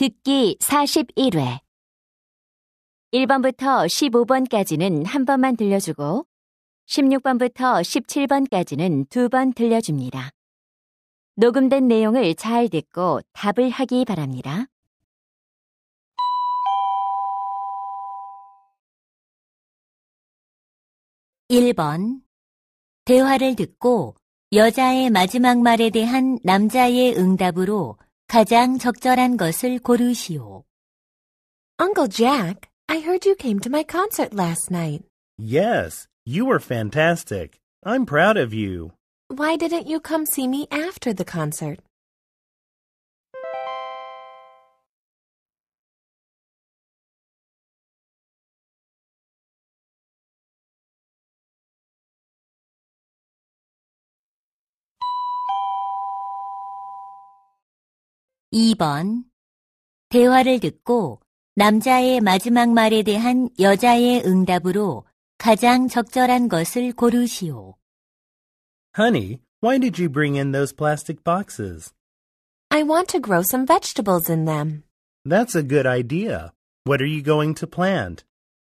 듣기 41회 1번부터 15번까지는 한 번만 들려주고 16번부터 17번까지는 두 번 들려줍니다. 녹음된 내용을 잘 듣고 답을 하기 바랍니다. 1번. 대화를 듣고 여자의 마지막 말에 대한 남자의 응답으로 가장 적절한 것을 고르시오. Uncle Jack, I heard you came to my concert last night. Yes, you were fantastic. I'm proud of you. Why didn't you come see me after the concert? (2번) 대화를 듣고 남자의 마지막 말에 대한 여자의 응답으로 가장 적절한 것을 고르시오. Honey, why did you bring in those plastic boxes? I want to grow some vegetables in them. That's a good idea. What are you going to plant?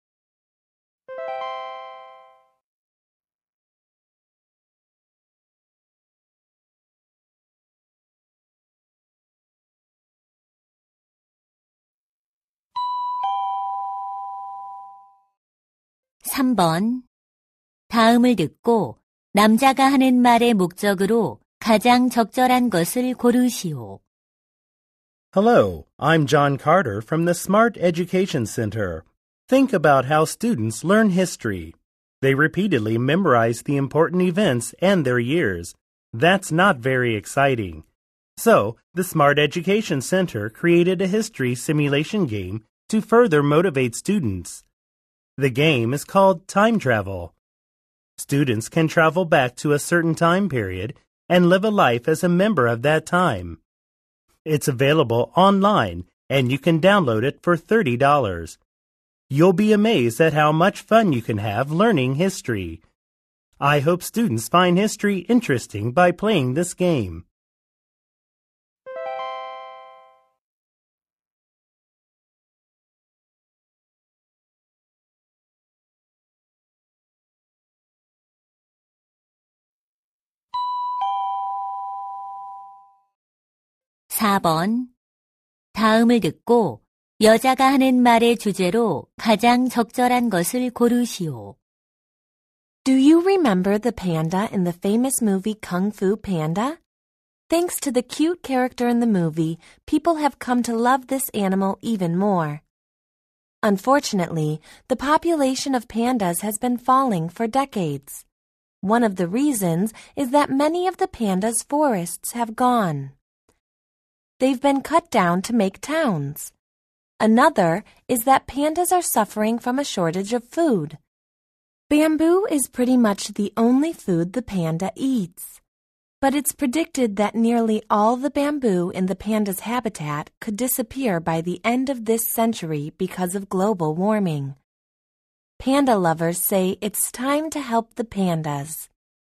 3번. 다음을 듣고 남자가 하는 말의 목적으로 가장 적절한 것을 고르시오. Hello, I'm John Carter from the Smart Education Center. Think about how students learn history. They repeatedly memorize the important events and their years. That's not very exciting. So, the Smart Education Center created a history simulation game to further motivate students. The game is called Time Travel. Students can travel back to a certain time period and live a life as a member of that time. It's available online, and you can download it for $30. You'll be amazed at how much fun you can have learning history. I hope students find history interesting by playing this game. (4번) 다음을 듣고 여자가 하는 말의 주제로 가장 적절한 것을 고르시오. Do you remember the panda in the famous movie Kung Fu Panda? Thanks to the cute character in the movie, people have come to love this animal even more. Unfortunately, the population of pandas has been falling for decades. One of the reasons is that many of the pandas' forests have gone. They've been cut down to make towns. Another is that pandas are suffering from a shortage of food. Bamboo is pretty much the only food the panda eats. But it's predicted that nearly all the bamboo in the panda's habitat could disappear by the end of this century because of global warming. Panda lovers say it's time to help the pandas.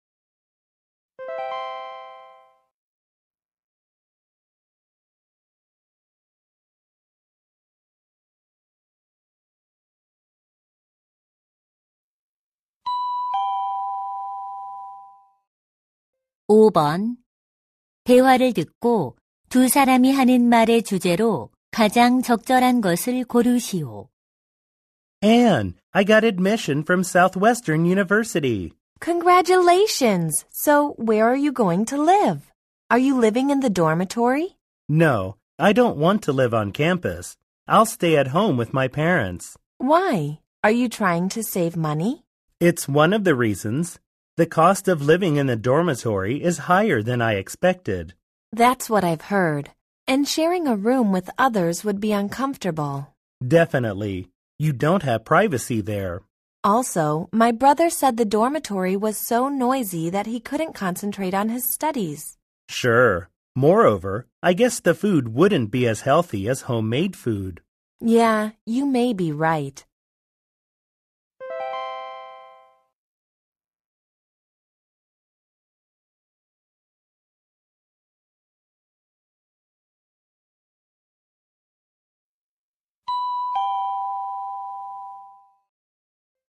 (5번) 대화를 듣고 두 사람이 하는 말의 주제로 가장 적절한 것을 고르시오. Anne, I got admission from Southwestern University. Congratulations! So, where are you going to live? Are you living in the dormitory? No, I don't want to live on campus. I'll stay at home with my parents. Why? Are you trying to save money? It's one of the reasons. The cost of living in the dormitory is higher than I expected. That's what I've heard. And sharing a room with others would be uncomfortable. Definitely. You don't have privacy there. Also, my brother said the dormitory was so noisy that he couldn't concentrate on his studies. Sure. Moreover, I guess the food wouldn't be as healthy as homemade food. Yeah, you may be right.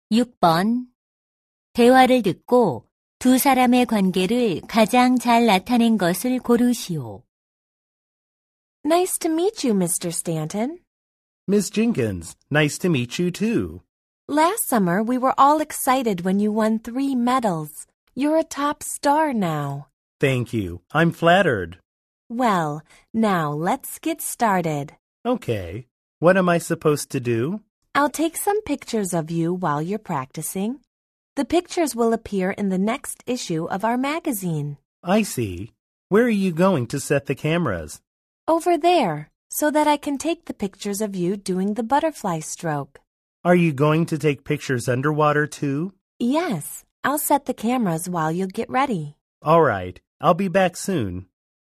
6번. 대화를 듣고 두 사람의 관계를 가장 잘 나타낸 것을 고르시오. Nice to meet you, Mr. Stanton. Miss Jenkins, nice to meet you too. Last summer, we were all excited when you won 3 medals. You're a top star now. Thank you. I'm flattered. Well, now let's get started. Okay. What am I supposed to do? I'll take some pictures of you while you're practicing. The pictures will appear in the next issue of our magazine. I see. Where are you going to set the cameras? Over there, so that I can take the pictures of you doing the butterfly stroke. Are you going to take pictures underwater too? Yes, I'll set the cameras while you get ready. All right. I'll be back soon.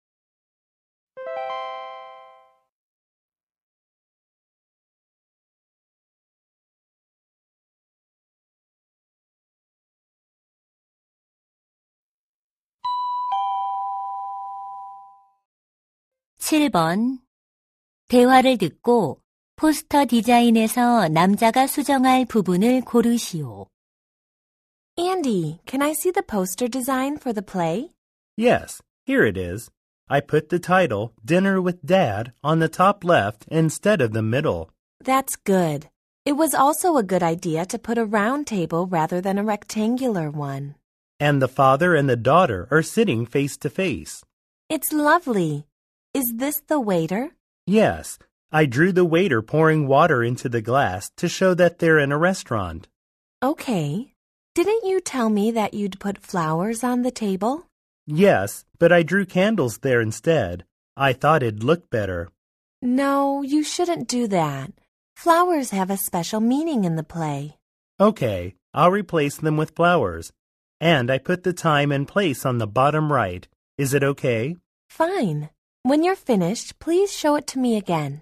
(7번) 대화를 듣고 포스터 디자인에서 남자가 수정할 부분을 고르시오. Andy, can I see the poster design for the play? Yes, here it is. I put the title, Dinner with Dad, on the top left instead of the middle. That's good. It was also a good idea to put a round table rather than a rectangular one. And the father and the daughter are sitting face to face. It's lovely. Is this the waiter? Yes, I drew the waiter pouring water into the glass to show that they're in a restaurant. Okay. Didn't you tell me that you'd put flowers on the table? Yes, but I drew candles there instead. I thought it'd look better. No, you shouldn't do that. Flowers have a special meaning in the play. Okay, I'll replace them with flowers. And I put the time and place on the bottom right. Is it okay? Fine. When you're finished, please show it to me again.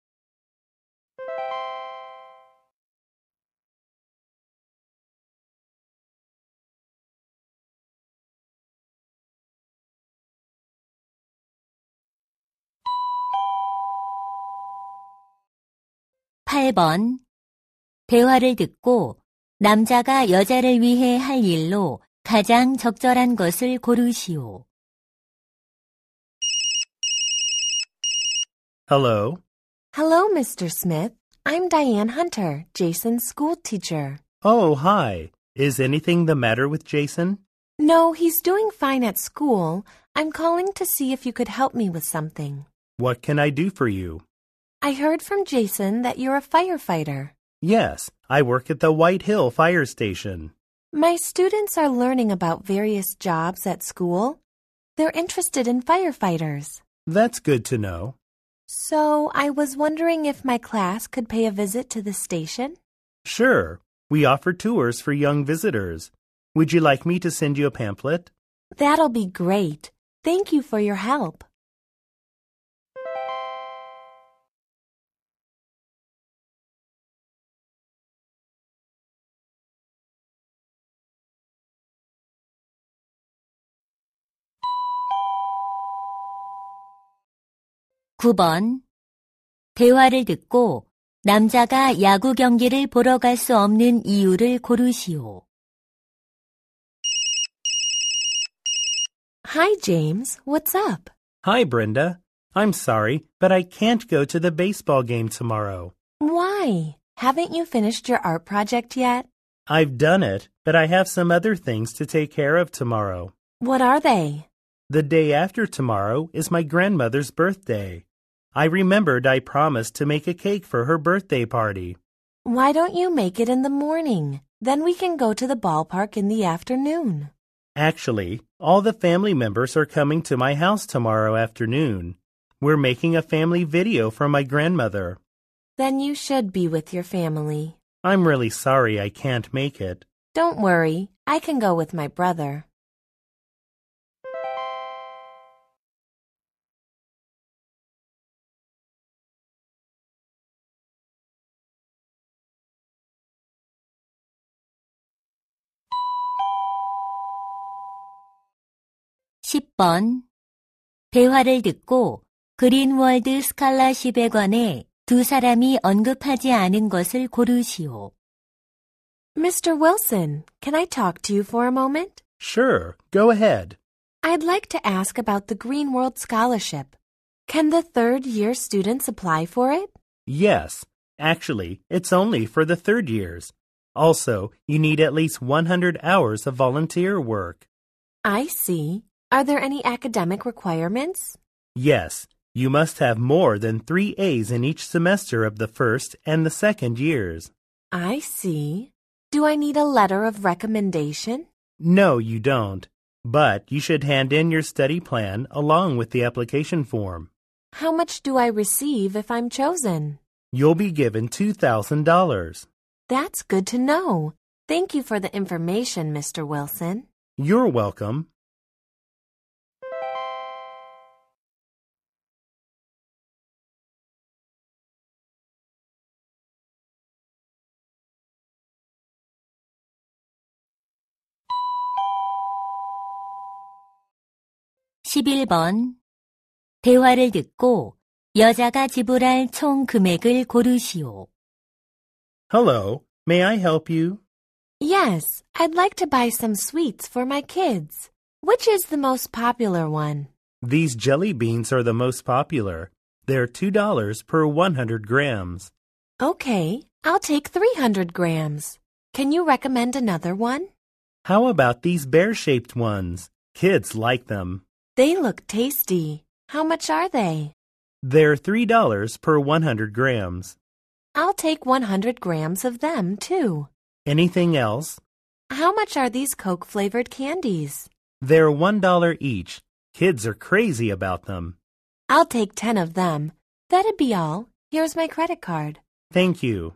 (8번) 대화를 듣고 남자가 여자를 위해 할 일로 가장 적절한 것을 고르시오. Hello? Hello, Mr. Smith. I'm Diane Hunter, Jason's school teacher. Oh, hi. Is anything the matter with Jason? No, he's doing fine at school. I'm calling to see if you could help me with something. What can I do for you? I heard from Jason that you're a firefighter. Yes, I work at the White Hill Fire Station. My students are learning about various jobs at school. They're interested in firefighters. That's good to know. So, I was wondering if my class could pay a visit to the station? Sure. We offer tours for young visitors. Would you like me to send you a pamphlet? That'll be great. Thank you for your help. (9번) 대화를 듣고 남자가 야구 경기를 보러 갈 수 없는 이유를 고르시오. Hi, James. What's up? Hi, Brenda. I'm sorry, but I can't go to the baseball game tomorrow. Why? Haven't you finished your art project yet? I've done it, but I have some other things to take care of tomorrow. What are they? The day after tomorrow is my grandmother's birthday. I remembered I promised to make a cake for her birthday party. Why don't you make it in the morning? Then we can go to the ballpark in the afternoon. Actually, all the family members are coming to my house tomorrow afternoon. We're making a family video for my grandmother. Then you should be with your family. I'm really sorry I can't make it. Don't worry. I can go with my brother. (10번) 대화를 듣고 그린월드 스칼라십에 관해 두 사람이 언급하지 않은 것을 고르시오. Mr. Wilson, can I talk to you for a moment? Sure, go ahead. I'd like to ask about the Green World Scholarship. Can the third-year students apply for it? Yes, actually, it's only for the third years. Also, you need at least 100 hours of volunteer work. I see. Are there any academic requirements? Yes, you must have more than 3 A's in each semester of the first and the second years. I see. Do I need a letter of recommendation? No, you don't. But you should hand in your study plan along with the application form. How much do I receive if I'm chosen? You'll be given $2,000. That's good to know. Thank you for the information, Mr. Wilson. You're welcome. (11번) 대화를 듣고 여자가 지불할 총 금액을 고르시오. Hello, may I help you? Yes, I'd like to buy some sweets for my kids. Which is the most popular one? These jelly beans are the most popular. They're $2 per 100 grams. Okay, I'll take 300 grams. Can you recommend another one? How about these bear-shaped ones? Kids like them. They look tasty. How much are they? They're $3 per 100 grams. I'll take 100 grams of them, too. Anything else? How much are these Coke-flavored candies? They're $1 each. Kids are crazy about them. I'll take 10 of them. That'd be all. Here's my credit card. Thank you.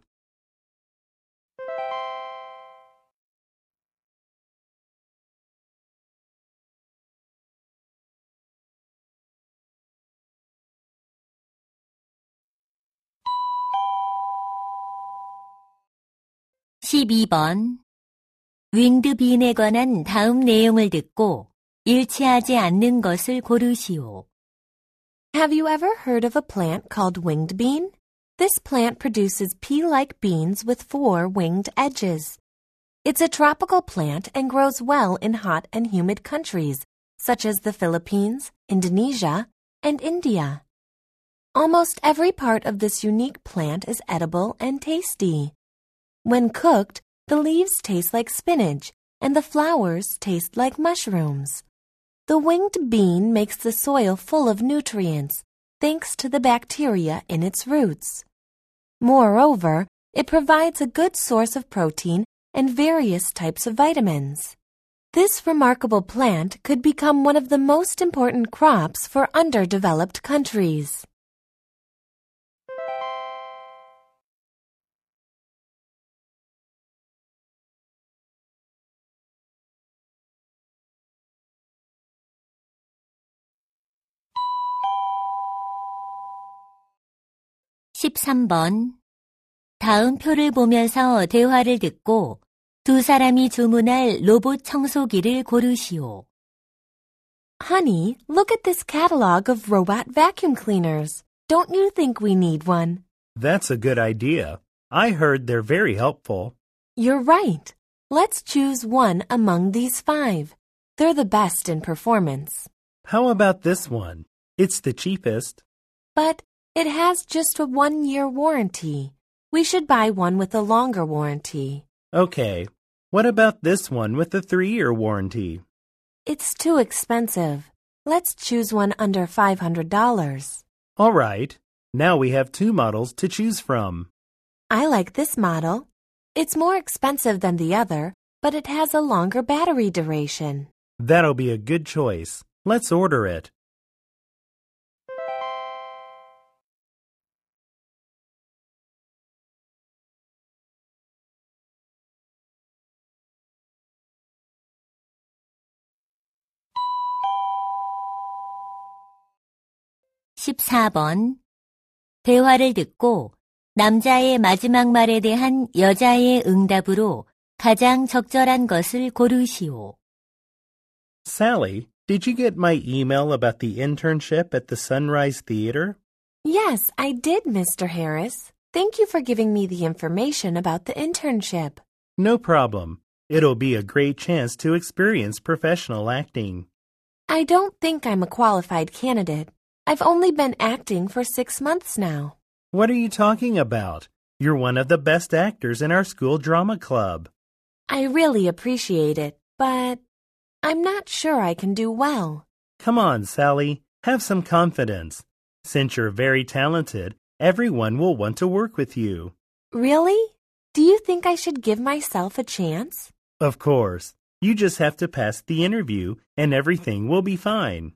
(12번) 윙드빈에 관한 다음 내용을 듣고 일치하지 않는 것을 고르시오. Have you ever heard of a plant called winged bean? This plant produces pea-like beans with 4 winged edges. It's a tropical plant and grows well in hot and humid countries, such as the Philippines, Indonesia, and India. Almost every part of this unique plant is edible and tasty. When cooked, the leaves taste like spinach, and the flowers taste like mushrooms. The winged bean makes the soil full of nutrients, thanks to the bacteria in its roots. Moreover, it provides a good source of protein and various types of vitamins. This remarkable plant could become one of the most important crops for underdeveloped countries. (13번) 다음 표를 보면서 대화를 듣고 두 사람이 주문할 로봇 청소기를 고르시오. Honey, look at this catalog of robot vacuum cleaners. Don't you think we need one? That's a good idea. I heard they're very helpful. You're right. Let's choose one among these 5. They're the best in performance. How about this one? It's the cheapest. But it has just a 1-year warranty. We should buy one with a longer warranty. Okay. What about this one with a 3-year warranty? It's too expensive. Let's choose one under $500. All right. Now we have 2 models to choose from. I like this model. It's more expensive than the other, but it has a longer battery duration. That'll be a good choice. Let's order it. (14번) 대화를 듣고 남자의 마지막 말에 대한 여자의 응답으로 가장 적절한 것을 고르시오. Sally, did you get my email about the internship at the Sunrise Theater? Yes, I did, Mr. Harris. Thank you for giving me the information about the internship. No problem. It'll be a great chance to experience professional acting. I don't think I'm a qualified candidate. I've only been acting for 6 months now. What are you talking about? You're one of the best actors in our school drama club. I really appreciate it, but I'm not sure I can do well. Come on, Sally. Have some confidence. Since you're very talented, everyone will want to work with you. Really? Do you think I should give myself a chance? Of course. You just have to pass the interview and everything will be fine.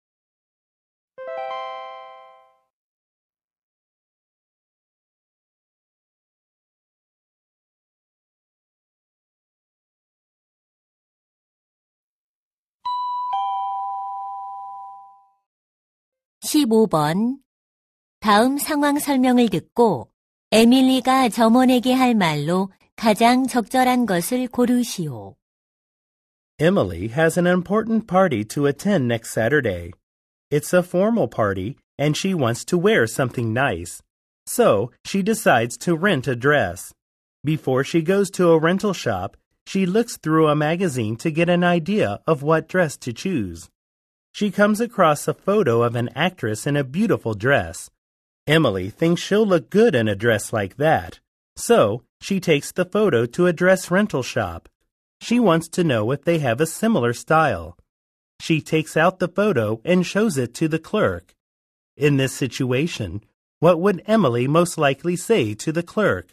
(15번) 다음 상황 설명을 듣고 에밀리가 점원에게 할 말로 가장 적절한 것을 고르시오. Emily has an important party to attend next Saturday. It's a formal party and she wants to wear something nice. So she decides to rent a dress. Before she goes to a rental shop, she looks through a magazine to get an idea of what dress to choose. She comes across a photo of an actress in a beautiful dress. Emily thinks she'll look good in a dress like that. So she takes the photo to a dress rental shop. She wants to know if they have a similar style. She takes out the photo and shows it to the clerk. In this situation, what would Emily most likely say to the clerk?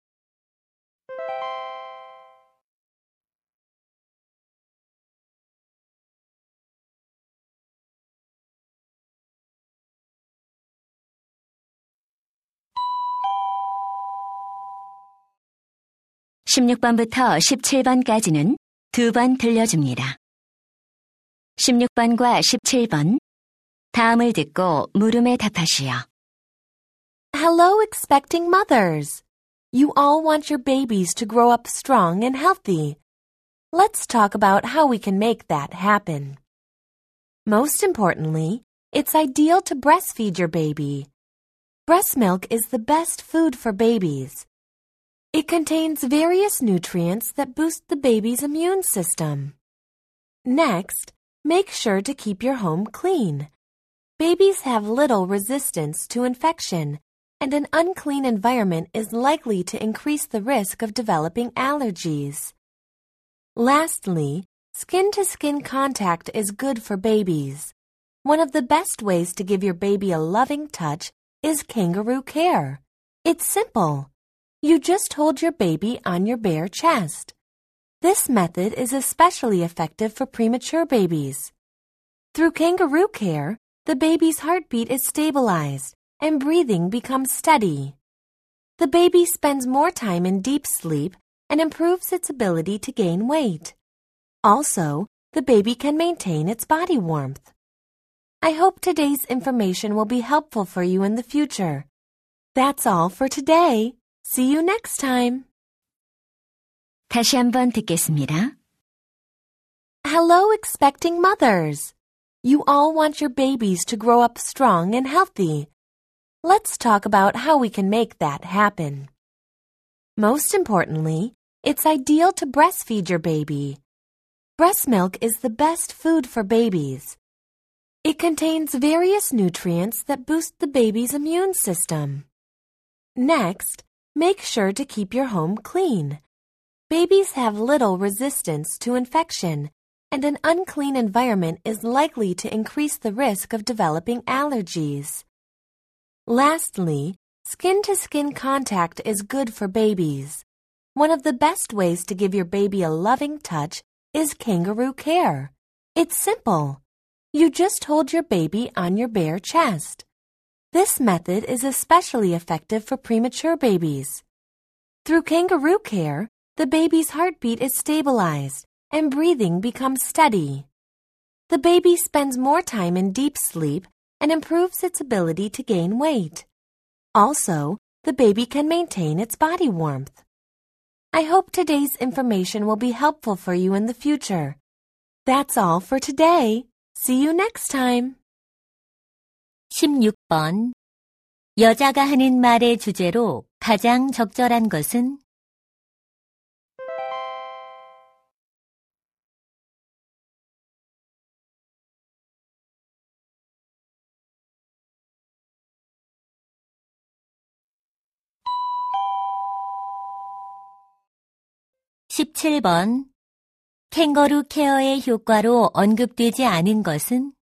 (16번부터 17번까지는 2번 들려줍니다. 16번과 17번 다음을 듣고 물음에 답하시오. Hello, expecting mothers. You all want your babies to grow up strong and healthy. Let's talk about how we can make that happen. Most importantly, it's ideal to breastfeed your baby. Breast milk is the best food for babies. It contains various nutrients that boost the baby's immune system. Next, make sure to keep your home clean. Babies have little resistance to infection, and an unclean environment is likely to increase the risk of developing allergies. Lastly, skin-to-skin contact is good for babies. One of the best ways to give your baby a loving touch is kangaroo care. It's simple. You just hold your baby on your bare chest. This method is especially effective for premature babies. Through kangaroo care, the baby's heartbeat is stabilized and breathing becomes steady. The baby spends more time in deep sleep and improves its ability to gain weight. Also, the baby can maintain its body warmth. I hope today's information will be helpful for you in the future. That's all for today. See you next time. 다시 한번 듣겠습니다. Hello, expecting mothers. You all want your babies to grow up strong and healthy. Let's talk about how we can make that happen. Most importantly, it's ideal to breastfeed your baby. Breast milk is the best food for babies. It contains various nutrients that boost the baby's immune system. Next, make sure to keep your home clean. Babies have little resistance to infection, and an unclean environment is likely to increase the risk of developing allergies. Lastly, skin-to-skin contact is good for babies. One of the best ways to give your baby a loving touch is kangaroo care. It's simple. You just hold your baby on your bare chest. This method is especially effective for premature babies. Through kangaroo care, the baby's heartbeat is stabilized and breathing becomes steady. The baby spends more time in deep sleep and improves its ability to gain weight. Also, the baby can maintain its body warmth. I hope today's information will be helpful for you in the future. That's all for today. See you next time. 16번 여자가 하는 말의 주제로 가장 적절한 것은 17번. 캥거루 케어의 효과로 언급되지 않은 것은?